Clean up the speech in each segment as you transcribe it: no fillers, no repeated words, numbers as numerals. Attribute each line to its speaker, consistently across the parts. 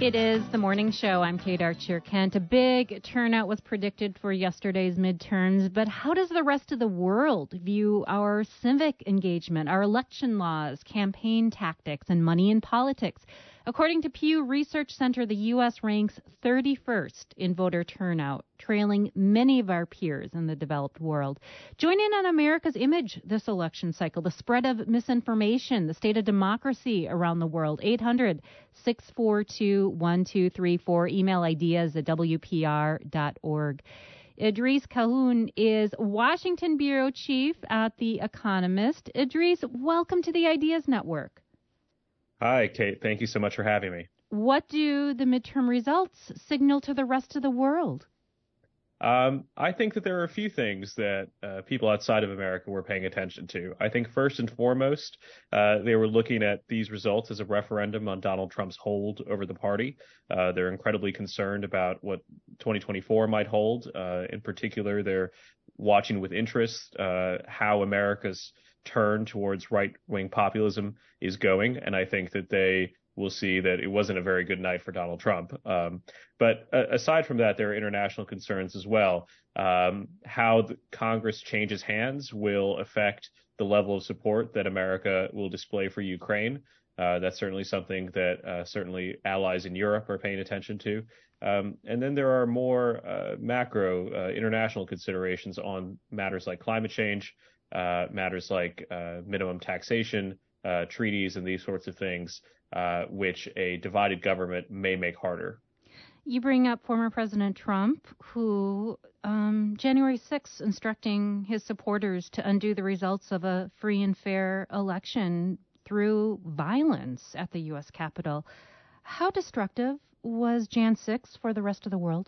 Speaker 1: It is the morning show. I'm Kate Archer-Kent. A big turnout was predicted for yesterday's midterms, but how does the rest of the world view our civic engagement, our election laws, campaign tactics, and money in politics? According to Pew Research Center, the U.S. ranks 31st in voter turnout, trailing many of our peers in the developed world. Join in on America's image this election cycle, the spread of misinformation, the state of democracy around the world. 800-642-1234. Email ideas at WPR.org. Idris Calhoun is Washington Bureau Chief at The Economist. Idris, welcome to the Ideas Network.
Speaker 2: Hi, Kate. Thank you so much for having me.
Speaker 1: What do the midterm results signal to the rest of the world?
Speaker 2: I think that there are a few things that people outside of America were paying attention to. I think first and foremost, they were looking at these results as a referendum on Donald Trump's hold over the party. They're incredibly concerned about what 2024 might hold. In particular, they're watching with interest how America's turn towards right-wing populism is going, and I think that they will see that it wasn't a very good night for Donald Trump. But aside from that, there are international concerns as well. How the Congress changes hands will affect the level of support that America will display for Ukraine. That's certainly something that certainly allies in Europe are paying attention to. And then there are more macro international considerations on matters like climate change, matters like minimum taxation, treaties, and these sorts of things, which a divided government may make harder.
Speaker 1: You bring up former President Trump, who January 6th instructing his supporters to undo the results of a free and fair election through violence at the U.S. Capitol. How destructive was Jan 6 for the rest of the world?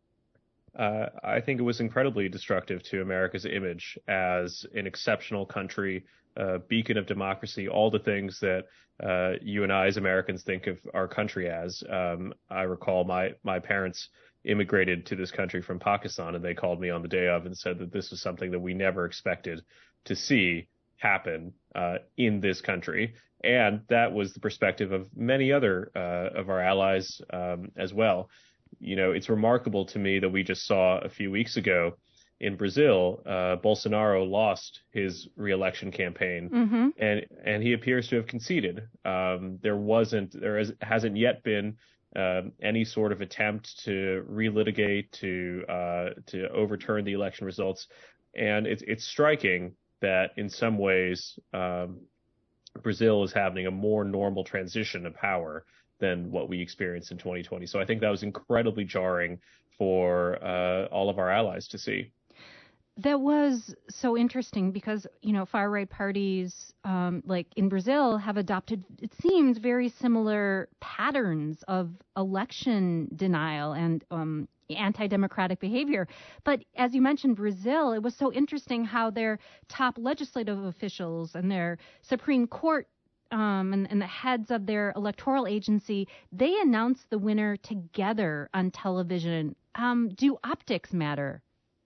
Speaker 2: I think it was incredibly destructive to America's image as an exceptional country, a beacon of democracy, all the things that you and I as Americans think of our country as. I recall my parents immigrated to this country from Pakistan, and they called me on the day of and said that this was something that we never expected to see happen in this country. And that was the perspective of many other of our allies as well. You know, it's remarkable to me that we just saw a few weeks ago in Brazil, Bolsonaro lost his reelection campaign, and he appears to have conceded. There hasn't yet been any sort of attempt to relitigate, to overturn the election results, and it's striking that in some ways Brazil is having a more normal transition of power than what we experienced in 2020. So I think that was incredibly jarring for all of our allies to see.
Speaker 1: That was so interesting because, you know, far-right parties like in Brazil have adopted, it seems, very similar patterns of election denial and anti-democratic behavior. But as you mentioned, Brazil, it was so interesting how their top legislative officials and their Supreme Court and the heads of their electoral agency, they announce the winner together on television. Do optics matter?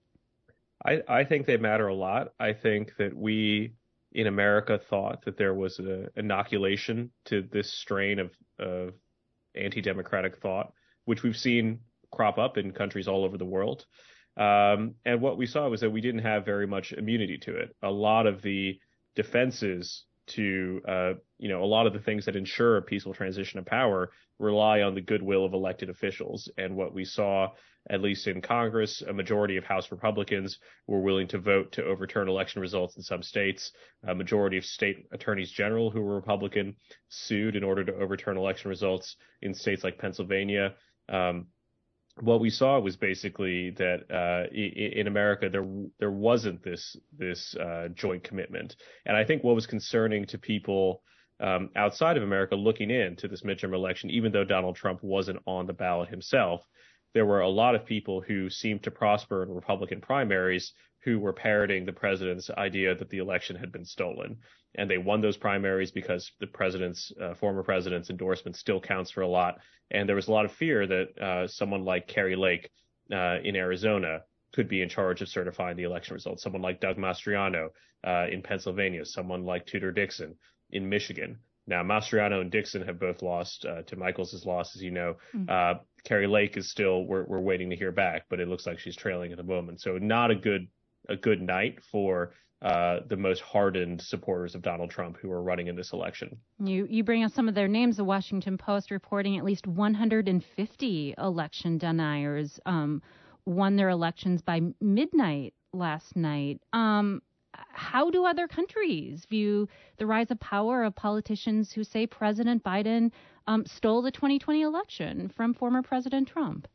Speaker 2: I think they matter a lot. I think that we in America thought that there was an inoculation to this strain of anti-democratic thought, which we've seen crop up in countries all over the world. And what we saw was that we didn't have very much immunity to it. A lot of the defenses to, a lot of the things that ensure a peaceful transition of power rely on the goodwill of elected officials. And what we saw, at least in Congress, a majority of House Republicans were willing to vote to overturn election results in some states. A majority of state attorneys general who were Republican sued in order to overturn election results in states like Pennsylvania. What we saw was basically that in America there wasn't this joint commitment, and I think what was concerning to people outside of America looking into this midterm election, even though Donald Trump wasn't on the ballot himself, there were a lot of people who seemed to prosper in Republican primaries who were parroting the president's idea that the election had been stolen. And they won those primaries because the former president's endorsement still counts for a lot. And there was a lot of fear that someone like Kari Lake in Arizona could be in charge of certifying the election results. Someone like Doug Mastriano in Pennsylvania, someone like Tudor Dixon in Michigan. Now, Mastriano and Dixon have both lost. Tim Michels has lost, as you know.
Speaker 1: Mm.
Speaker 2: Carrie Lake is still, we're waiting to hear back, but it looks like she's trailing at the moment. So not a good night for the most hardened supporters of Donald Trump who are running in this election.
Speaker 1: You bring us some of their names. The Washington Post reporting at least 150 election deniers won their elections by midnight last night. How do other countries view the rise of power of politicians who say President Biden stole the 2020 election from former President Trump?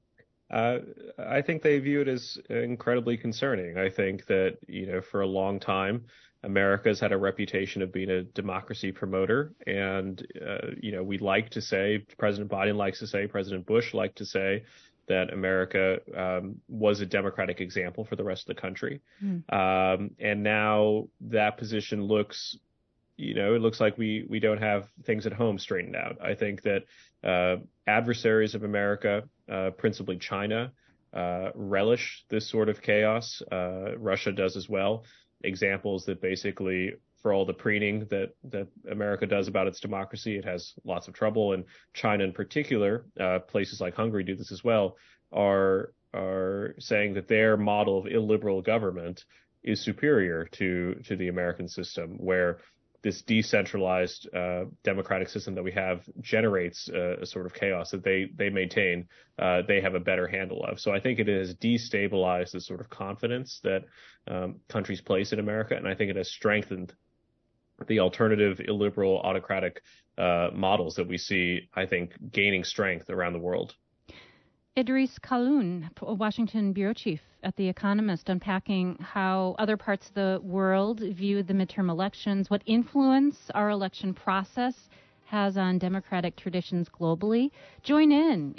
Speaker 2: I think they view it as incredibly concerning. I think that, for a long time, America's had a reputation of being a democracy promoter. And, we like to say, President Biden likes to say, President Bush liked to say that America was a democratic example for the rest of the country. And now that position looks, it looks like we don't have things at home straightened out. I think that adversaries of America, principally China, relish this sort of chaos. Russia does as well. Examples that basically, for all the preening that America does about its democracy, it has lots of trouble. And China in particular, places like Hungary do this as well, are saying that their model of illiberal government is superior to the American system, where this decentralized democratic system that we have generates a sort of chaos that they maintain they have a better handle of. So I think it has destabilized the sort of confidence that countries place in America, and I think it has strengthened the alternative illiberal autocratic models that we see, I think, gaining strength around the world.
Speaker 1: Idris Khaloun, Washington bureau chief at The Economist, unpacking how other parts of the world view the midterm elections, what influence our election process has on democratic traditions globally. Join in,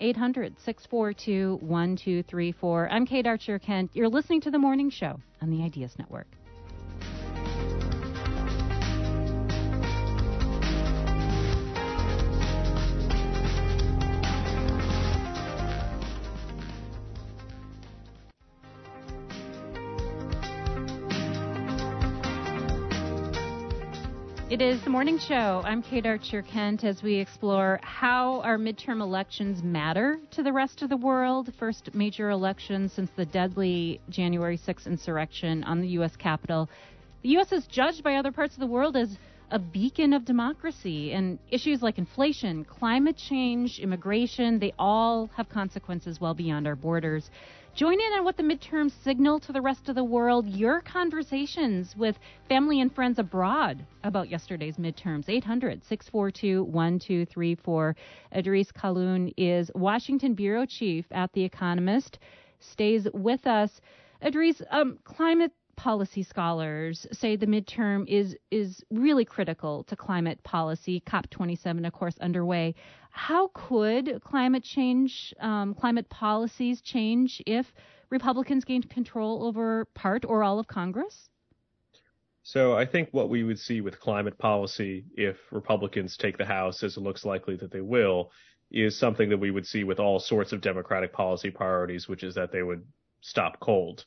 Speaker 1: 800-642-1234. I'm Kate Archer-Kent. You're listening to The Morning Show on the Ideas Network. It is The Morning Show. I'm Kate Archer-Kent as we explore how our midterm elections matter to the rest of the world. First major election since the deadly January 6th insurrection on the U.S. Capitol. The U.S. is judged by other parts of the world as a beacon of democracy, and issues like inflation, climate change, immigration, they all have consequences well beyond our borders. Join in on what the midterms signal to the rest of the world, your conversations with family and friends abroad about yesterday's midterms. 800-642-1234. Idris Khaloun is Washington bureau chief at The Economist, stays with us. Idris, climate policy scholars say the midterm is really critical to climate policy. COP27, of course, underway. How could climate policies change if Republicans gained control over part or all of Congress?
Speaker 2: So I think what we would see with climate policy, if Republicans take the House, as it looks likely that they will, is something that we would see with all sorts of Democratic policy priorities, which is that they would stop cold.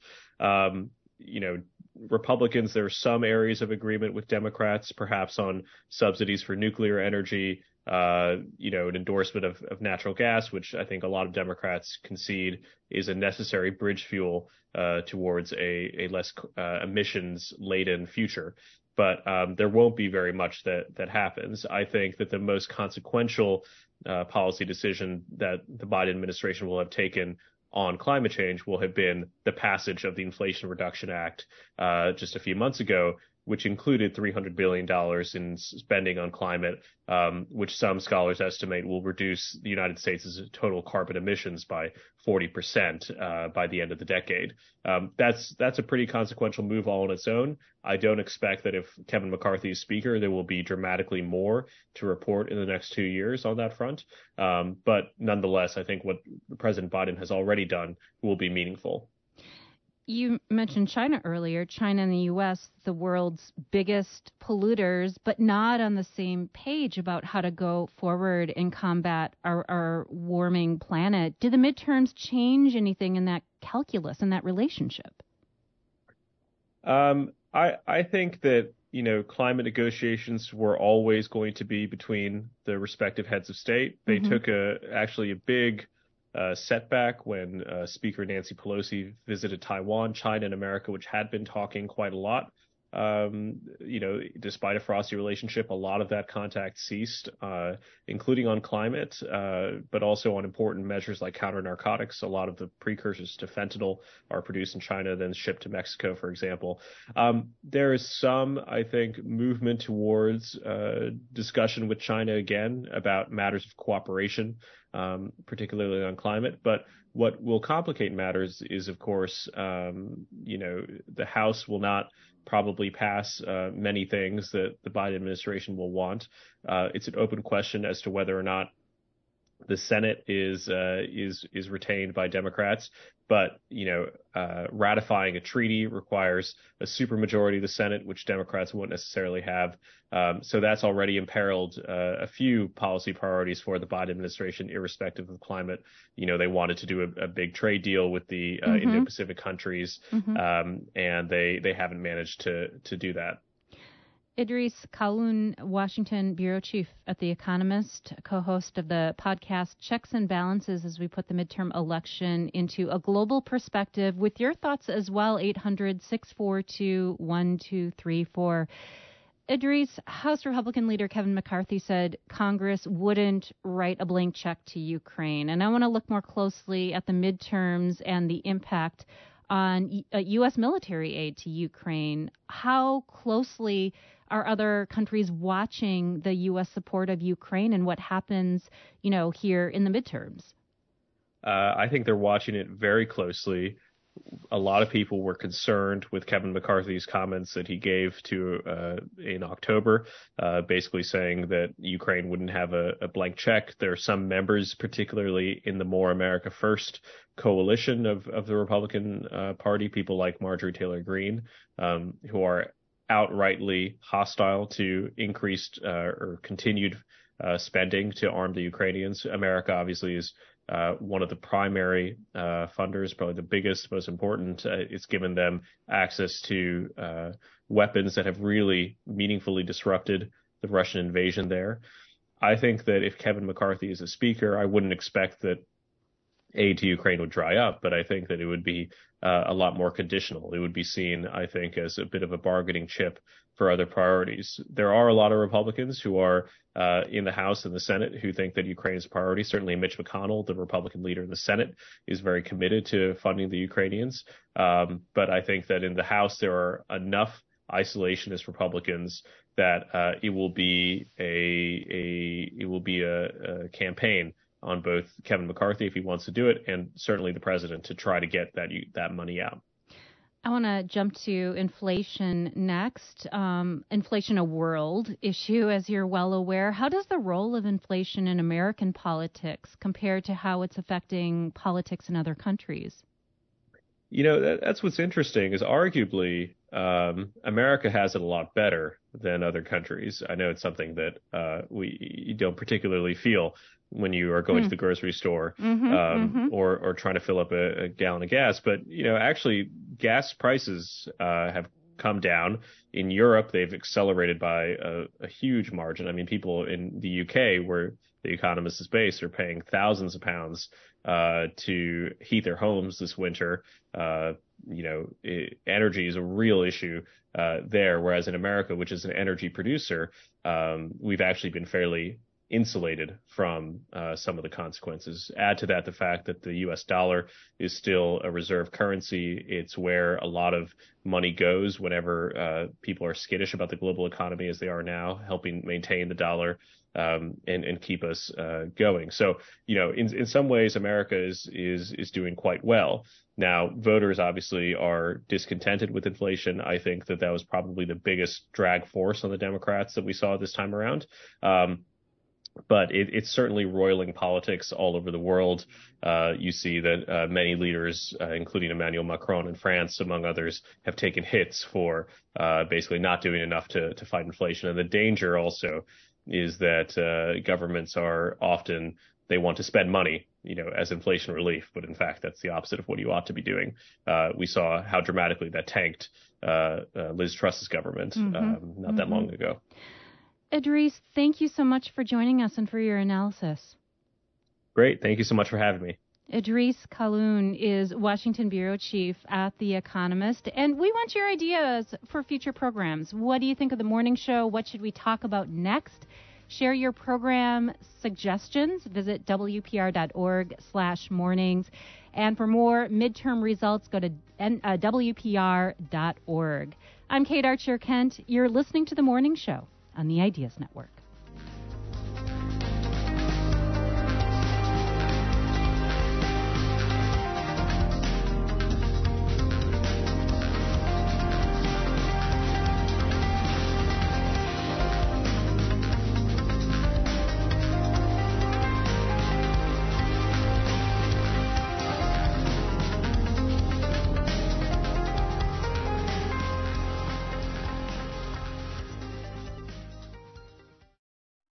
Speaker 2: Republicans, there are some areas of agreement with Democrats, perhaps on subsidies for nuclear energy, an endorsement of natural gas, which I think a lot of Democrats concede is a necessary bridge fuel towards a less emissions-laden future. But there won't be very much that happens. I think that the most consequential policy decision that the Biden administration will have taken on climate change will have been the passage of the Inflation Reduction Act just a few months ago, which included $300 billion in spending on climate, which some scholars estimate will reduce the United States' total carbon emissions by 40% by the end of the decade. That's a pretty consequential move all on its own. I don't expect that if Kevin McCarthy is speaker, there will be dramatically more to report in the next 2 years on that front. But nonetheless, I think what President Biden has already done will be meaningful.
Speaker 1: You mentioned China earlier. China and the U.S., the world's biggest polluters, but not on the same page about how to go forward and combat our warming planet. Do the midterms change anything in that calculus, in that relationship?
Speaker 2: I think that climate negotiations were always going to be between the respective heads of state. They took actually a big setback when Speaker Nancy Pelosi visited Taiwan. China and America, which had been talking quite a lot, despite a frosty relationship, a lot of that contact ceased, including on climate, but also on important measures like counter narcotics. A lot of the precursors to fentanyl are produced in China, then shipped to Mexico, for example. There is some, I think, movement towards discussion with China again about matters of cooperation, particularly on climate. But what will complicate matters is, of course, the House will not probably pass many things that the Biden administration will want. It's an open question as to whether or not the Senate is retained by Democrats, but ratifying a treaty requires a supermajority of the Senate, which Democrats won't necessarily have. So that's already imperiled a few policy priorities for the Biden administration, irrespective of climate. They wanted to do a big trade deal with the Indo-Pacific countries, and they haven't managed to do that.
Speaker 1: Idrees Khaoun, Washington bureau chief at The Economist, co-host of the podcast Checks and Balances as we put the midterm election into a global perspective, with your thoughts as well, 800-642-1234. Idrees, House Republican leader Kevin McCarthy said Congress wouldn't write a blank check to Ukraine. And I want to look more closely at the midterms and the impact on U.S. military aid to Ukraine. How closely are other countries watching the U.S. support of Ukraine and what happens, here in the midterms?
Speaker 2: I think they're watching it very closely. A lot of people were concerned with Kevin McCarthy's comments that he gave in October, basically saying that Ukraine wouldn't have a blank check. There are some members, particularly in the More America First coalition of the Republican Party, people like Marjorie Taylor Greene, who are outrightly hostile to increased or continued spending to arm the Ukrainians. America obviously is one of the primary funders, probably the biggest, most important. It's given them access to weapons that have really meaningfully disrupted the Russian invasion there. I think that if Kevin McCarthy is a speaker, I wouldn't expect that aid to Ukraine would dry up, but I think that it would be a lot more conditional. It would be seen, I think, as a bit of a bargaining chip for other priorities. There are a lot of Republicans who are in the House and the Senate who think that Ukraine is a priority. Certainly Mitch McConnell, the Republican leader in the Senate, is very committed to funding the Ukrainians. But I think that in the House, there are enough isolationist Republicans that it will be a campaign on both Kevin McCarthy, if he wants to do it, and certainly the president to try to get that money out.
Speaker 1: I want to jump to inflation next. Inflation, a world issue, as you're well aware. How does the role of inflation in American politics compare to how it's affecting politics in other countries?
Speaker 2: That's what's interesting is arguably America has it a lot better than other countries. I know it's something that you don't particularly feel when you are going to the grocery store or trying to fill up a gallon of gas. But, actually gas prices have come down. In Europe, they've accelerated by a huge margin. I mean, people in the UK, where The Economist is based, are paying thousands of pounds to heat their homes this winter. Energy is a real issue there, whereas in America, which is an energy producer, we've actually been fairly insulated from some of the consequences. Add to that the fact that the U.S. dollar is still a reserve currency. It's where a lot of money goes whenever people are skittish about the global economy, as they are now, helping maintain the dollar and keep us going. So, in some ways, America is doing quite well. Now, voters obviously are discontented with inflation. I think that was probably the biggest drag force on the Democrats that we saw this time around. But it's certainly roiling politics all over the world. You see that many leaders, including Emmanuel Macron in France, among others, have taken hits for basically not doing enough to fight inflation. And the danger also is that governments are often, they want to spend money as inflation relief, but in fact, that's the opposite of what you ought to be doing. We saw how dramatically that tanked Liz Truss's government not that long ago.
Speaker 1: Idrees, thank you so much for joining us and for your analysis.
Speaker 2: Great. Thank you so much for having me.
Speaker 1: Idrees Khalloun is Washington bureau chief at The Economist, and we want your ideas for future programs. What do you think of the morning show? What should we talk about next? Share your program suggestions. Visit WPR.org/mornings. And for more midterm results, go to WPR.org. I'm Kate Archer Kent. You're listening to The Morning Show on the Ideas Network.